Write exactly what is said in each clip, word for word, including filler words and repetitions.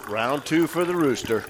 Round two for the rooster.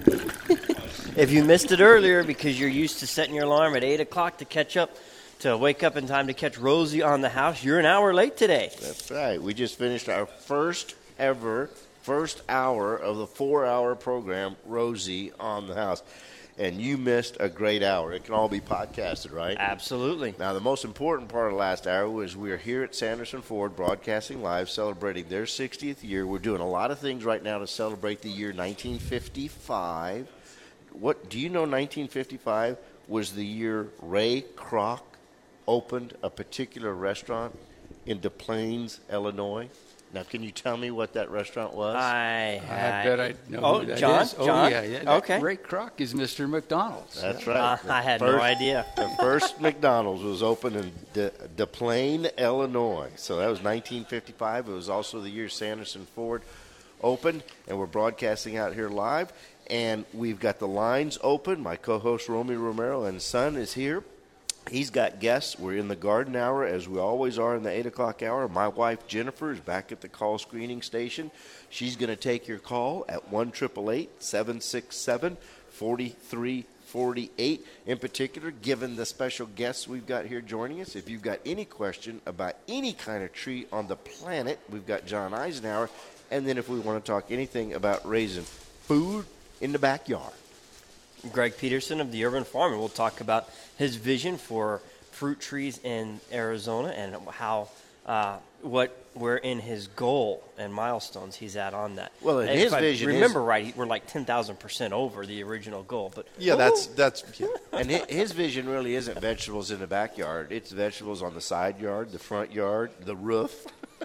If you missed it earlier because you're used to setting your alarm at eight o'clock to catch up, to wake up in time to catch Rosie on the House, you're an hour late today. That's right. We just finished our first ever, first hour of the four-hour program, Rosie on the House. And you missed a great hour. It can all be podcasted, right? Absolutely. Now, the most important part of the last hour was we are here at Sanderson Ford broadcasting live, celebrating their sixtieth year. We're doing a lot of things right now to celebrate the year nineteen fifty-five. What do you know nineteen fifty-five was the year Ray Kroc opened a particular restaurant in Des Plaines, Illinois? Now, can you tell me what that restaurant was? I, I bet I know oh, who that John? is. Oh, John? yeah, yeah. Okay. Ray Kroc is Mister McDonald's. That's yeah. right. Uh, I had first, no idea. The first McDonald's was opened in Des, Des Plaines, Illinois. So that was nineteen fifty-five. It was also the year Sanderson Ford opened, and we're broadcasting out here live. And we've got the lines open. My co-host, Romy Romero, and son is here. He's got guests. We're in the garden hour, as we always are in the eight o'clock hour. My wife, Jennifer, is back at the call screening station. She's going to take your call at one eight eight eight, seven six seven, four three four eight. In particular, given the special guests we've got here joining us, if you've got any question about any kind of tree on the planet, we've got John Eisenhower. And then if we want to talk anything about raising food in the backyard, Greg Peterson of the Urban Farm, and we'll talk about his vision for fruit trees in Arizona and how uh, what we're in his goal and milestones he's at on that. Well, and And his if I vision remember is- right, we're like ten thousand percent over the original goal. But Yeah, that's that's. Yeah. and hi- his vision really isn't vegetables in the backyard. It's vegetables on the side yard, the front yard, the roof.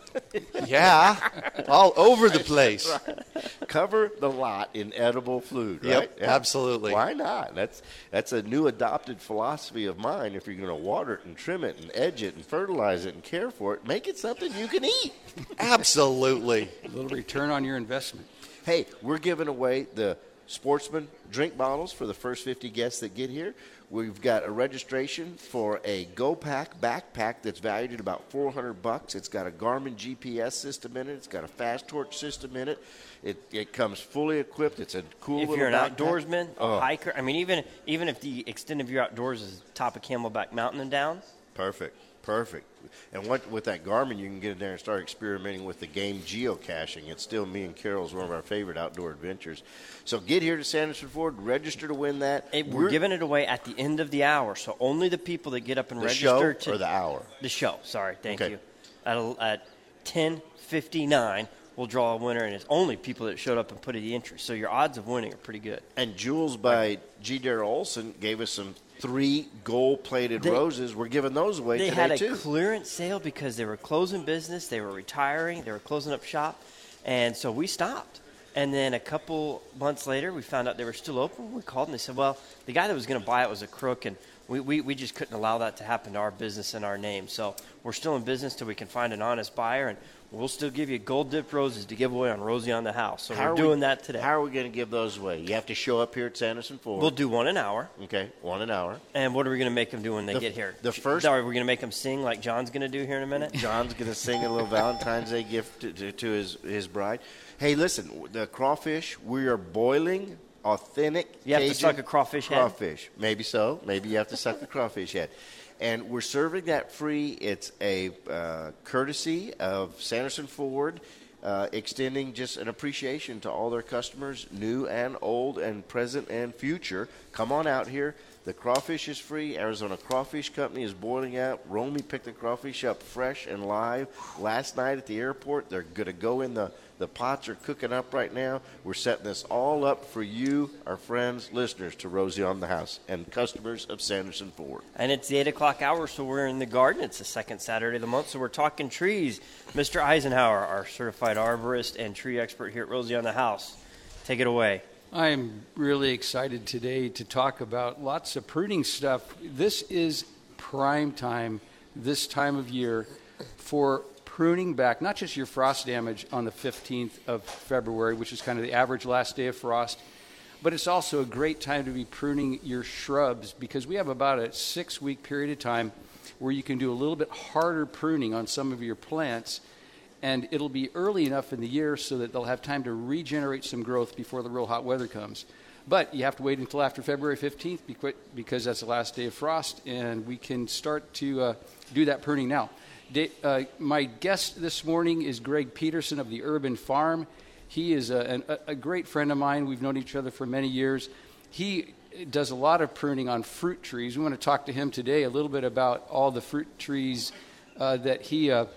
Yeah, all over the place. Cover the lot in edible food, Yep, right? absolutely. Why not? That's that's a new adopted philosophy of mine. If you're going to water it and trim it and edge it and fertilize it and care for it, make it something you can eat. Absolutely. A little return on your investment. Hey, we're giving away the Sportsman drink bottles for the first fifty guests that get here. We've got a registration for a GoPack backpack that's valued at about four hundred bucks. It's got a Garmin G P S system in it. It's got a fast torch system in it. It it comes fully equipped. It's a cool if little you're an backpack. outdoorsman, Oh. a hiker, I mean, even even if the extent of your outdoors is top of Camelback Mountain and down, Perfect, perfect. And what, with that Garmin, you can get in there and start experimenting with the game geocaching. It's still me and Carol's one of our favorite outdoor adventures. So get here to Sanderson Ford, register to win that. it, we're, giving it away at the end of the hour. So only the people that get up and the register show to or the hour. the show. Sorry, thank Okay. you. At, at ten fifty-nine, we'll draw a winner, and it's only people that showed up and put in the entry. So your odds of winning are pretty good. And Jules by G. Darrell Olson gave us some three gold-plated They- roses. We're giving those away They today, had a too. clearance sale because they were closing business, they were retiring, they were closing up shop, and so we stopped. And then a couple months later, we found out they were still open. We called and they said, well, the guy that was going to buy it was a crook, and we, we, we just couldn't allow that to happen to our business and our name. So we're still in business till we can find an honest buyer, and we'll still give you gold-dipped roses to give away on Rosie on the House. So How we're are we- doing that today. How are we going to give those away? You have to show up here at Sanderson Ford. We'll do one an hour. Okay, one an hour. And what are we going to make them do when they The- get here? the first- Are we going to make them sing like John's going to do here in a minute? John's going to sing a little Valentine's Day gift to, to, to his, his bride. Hey, listen, the crawfish, we are boiling authentic You have to Cajun suck a crawfish head? Crawfish. Maybe so. Maybe you have to suck the crawfish head. And we're serving that free. It's a uh, courtesy of Sanderson Ford, uh, extending just an appreciation to all their customers, new and old and present and future. Come on out here. The crawfish is free. Arizona Crawfish Company is boiling out. Romy picked the crawfish up fresh and live last night at the airport. They're going to go in the, the pots are cooking up right now. We're setting this all up for you, our friends, listeners to Rosie on the House, and customers of Sanderson Ford. And it's the eight o'clock hour, so we're in the garden. It's the second Saturday of the month, so we're talking trees. Mister Eisenhower, our certified arborist and tree expert here at Rosie on the House. Take it away. I'm really excited today to talk about lots of pruning stuff. This is prime time, this time of year, for pruning back, not just your frost damage on the fifteenth of February, which is kind of the average last day of frost, but it's also a great time to be pruning your shrubs because we have about a six-week period of time where you can do a little bit harder pruning on some of your plants. and it'll be early enough in the year so that they'll have time to regenerate some growth before the real hot weather comes. But you have to wait until after February fifteenth because that's the last day of frost, and we can start to uh, do that pruning now. Da- uh, my guest this morning is Greg Peterson of the Urban Farm. He is a, an, a great friend of mine. We've known each other for many years. He does a lot of pruning on fruit trees. We want to talk to him today a little bit about all the fruit trees uh, that he uh,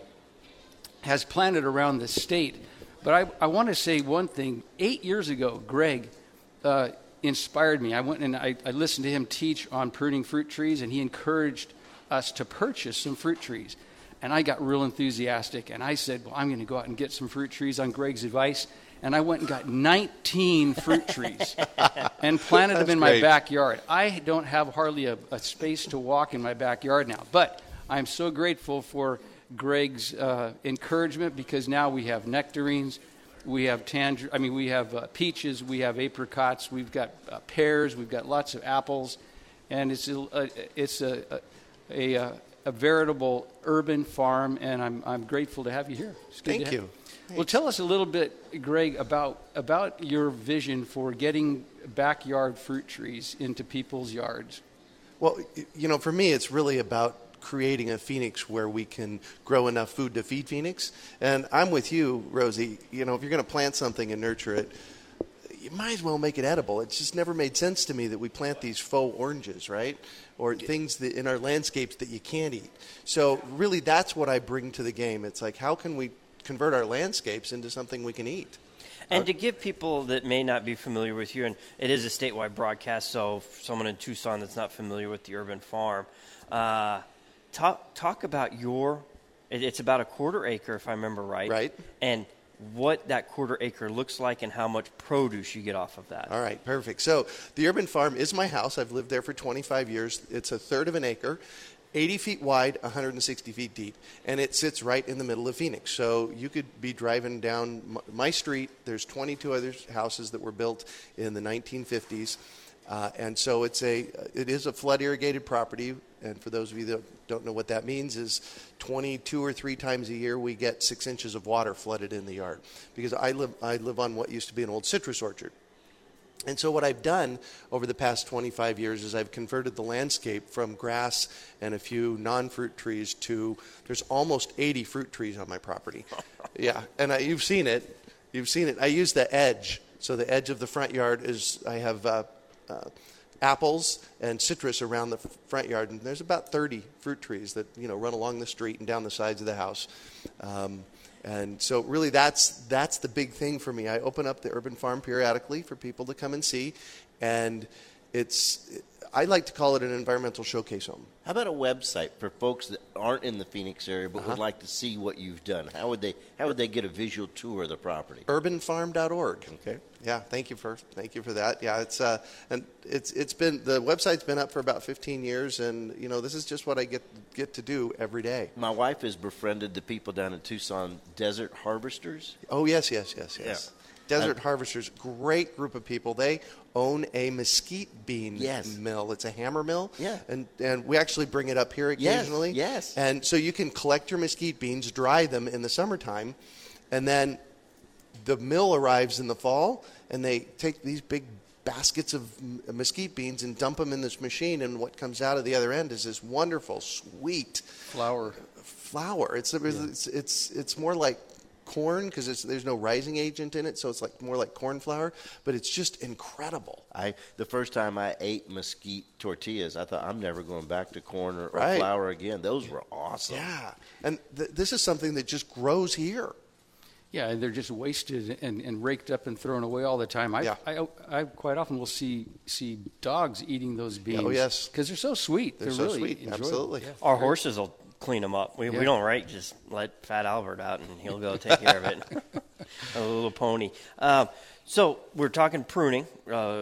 has planted around the state. But I, I want to say one thing. Eight years ago, Greg uh, inspired me. I went and I, I listened to him teach on pruning fruit trees, and he encouraged us to purchase some fruit trees. And I got real enthusiastic, and I said, well, I'm going to go out and get some fruit trees on Greg's advice. And I went and got nineteen fruit trees and planted them in my great. backyard. I don't have hardly a, a space to walk in my backyard now, but I'm so grateful for Greg's uh, encouragement, because now we have nectarines, we have tanger- I mean, we have uh, peaches, we have apricots, we've got uh, pears, we've got lots of apples, and it's a, a it's a a, a a veritable urban farm, and I'm I'm grateful to have you here. It's good Thank to you. have- Thanks. Well, tell us a little bit, Greg, about about your vision for getting backyard fruit trees into people's yards. Well, y- you know, for me, it's really about creating a Phoenix where we can grow enough food to feed Phoenix. And I'm with you, Rosie. You know, if you're going to plant something and nurture it, you might as well make it edible. It's just never made sense to me that we plant these faux oranges, right? Or things that in our landscapes that you can't eat. So really, that's what I bring to the game. It's like, how can we convert our landscapes into something we can eat? And to give people that may not be familiar with you, and it is a statewide broadcast, so someone in Tucson that's not familiar with the Urban Farm, uh, talk talk about your, it, it's about a quarter acre, if I remember right. Right. And what that quarter acre looks like and how much produce you get off of that. All right, perfect. So the Urban Farm is my house. I've lived there for twenty-five years. It's a third of an acre, eighty feet wide, one hundred sixty feet deep, and it sits right in the middle of Phoenix. So you could be driving down m- my street. There's twenty-two other houses that were built in the nineteen fifties, uh, and so it's a it is a flood irrigated property. And for those of you that don't know what that means, is twenty-two or three times a year we get six inches of water flooded in the yard, because I live I live on what used to be an old citrus orchard. And so what I've done over the past twenty-five years is I've converted the landscape from grass and a few non-fruit trees to, there's almost eighty fruit trees on my property. Yeah, and I, you've seen it. You've seen it. I use the edge. So the edge of the front yard is, I have uh, uh, apples and citrus around the f- front yard. And there's about thirty fruit trees that, you know, run along the street and down the sides of the house. Um, And so really that's that's the big thing for me. I open up the Urban Farm periodically for people to come and see, and it's I like to call it an environmental showcase home. How about a website for folks that aren't in the Phoenix area but would like to see what you've done? How would they how would they get a visual tour of the property? urban farm dot org. Okay. Yeah, thank you for thank you for that. Yeah, it's uh and it's it's been the website's been up for about fifteen years, and you know, this is just what I get get to do every day. My wife has befriended the people down in Tucson, Desert Harvesters. Oh, yes, yes, yes, yes. Desert Uh, Harvesters, great group of people. They own a mesquite bean Yes. mill. It's a hammer mill. Yeah. And and we actually bring it up here Yes, occasionally. yes. And so you can collect your mesquite beans, dry them in the summertime, and then the mill arrives in the fall, and they take these big baskets of m- mesquite beans and dump them in this machine, and what comes out of the other end is this wonderful, sweet Flour. flour. It's it's it's it's more like corn, because there's no rising agent in it, so it's like more like corn flour, but it's just incredible. I the first time I ate mesquite tortillas, I thought I'm never going back to corn or, or Right. flour again. Those were awesome. Yeah, and th- this is something that just grows here. Yeah, and they're just wasted and, and raked up and thrown away all the time. I, Yeah. I, I quite often will see see dogs eating those beans. Oh, yes. Because they're so sweet. They're They're, so really sweet. enjoyable. Absolutely. Yeah. Our horses will clean them up. We, Yeah. we don't rake, just let Fat Albert out and he'll go take care of it. A little pony. Um, so we're talking pruning. Uh,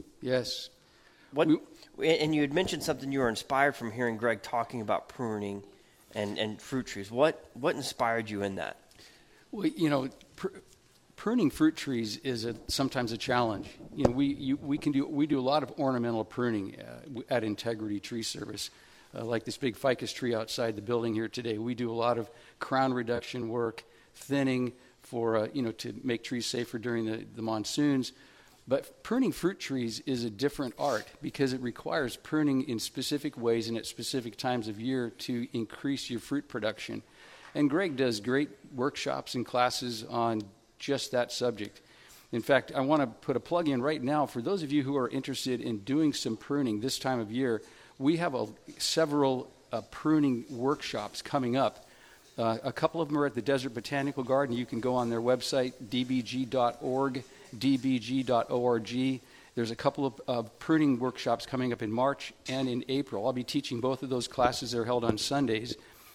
Yes. what? And you had mentioned something you were inspired from hearing Greg talking about pruning and, and fruit trees. What what inspired you in that? Well, you know, pr- pruning fruit trees is a, sometimes a challenge. You know, we you, we can do we do a lot of ornamental pruning uh, at Integrity Tree Service, uh, like this big ficus tree outside the building here today. We do a lot of crown reduction work, thinning, for uh, you know, to make trees safer during the, the monsoons. But pruning fruit trees is a different art because it requires pruning in specific ways and at specific times of year to increase your fruit production. And Greg does great workshops and classes on just that subject. In fact, I want to put a plug in right now for those of you who are interested in doing some pruning this time of year. We have a, several uh, pruning workshops coming up. Uh, a couple of them are at the Desert Botanical Garden. You can go on their website, d b g dot org, d b g dot org. There's a couple of uh, pruning workshops coming up in March and in April. I'll be teaching both of those classes. They're held on Sundays.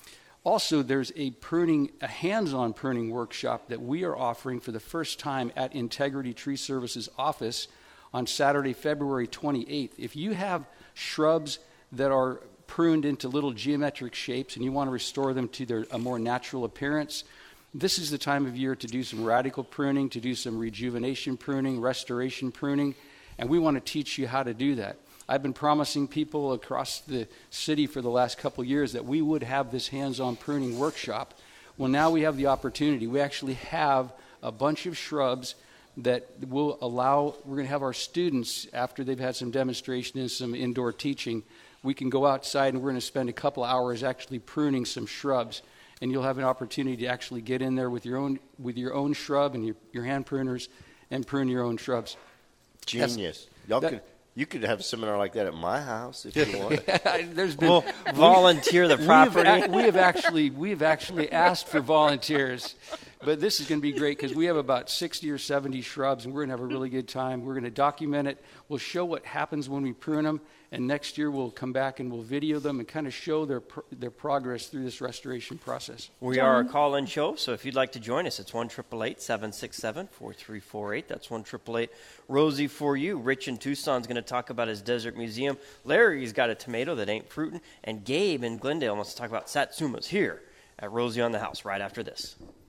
Also, there's a pruning, a hands-on pruning workshop that we are offering for the first time at Integrity Tree Services office on Saturday, February twenty-eighth. If you have shrubs that are pruned into little geometric shapes and you want to restore them to their a more natural appearance, this is the time of year to do some radical pruning, to do some rejuvenation pruning, restoration pruning, and we want to teach you how to do that. I've been promising people across the city for the last couple of years that we would have this hands-on pruning workshop. Well, now we have the opportunity. We actually have a bunch of shrubs that will allow, we're going to have our students, after they've had some demonstration and some indoor teaching, we can go outside and we're going to spend a couple hours actually pruning some shrubs. And you'll have an opportunity to actually get in there with your own with your own shrub and your, your hand pruners and prune your own shrubs. Genius. Y'all that, could you could have a seminar like that at my house if you want. There's been we'll volunteer the property. We have, we have actually we have actually asked for volunteers, but this is going to be great because we have about sixty or seventy shrubs, and we're going to have a really good time. We're going to document it. We'll show what happens when we prune them, and next year we'll come back and we'll video them and kind of show their their progress through this restoration process. We are a call-in show, so if you'd like to join us, it's one eight eight eight, seven six seven, four three four eight. That's one eight eight eight, Rosie for you. Rich in Tucson's going to talk about his desert museum. Larry's got a tomato that ain't fruiting, and Gabe in Glendale wants to talk about satsumas here at Rosie on the House right after this.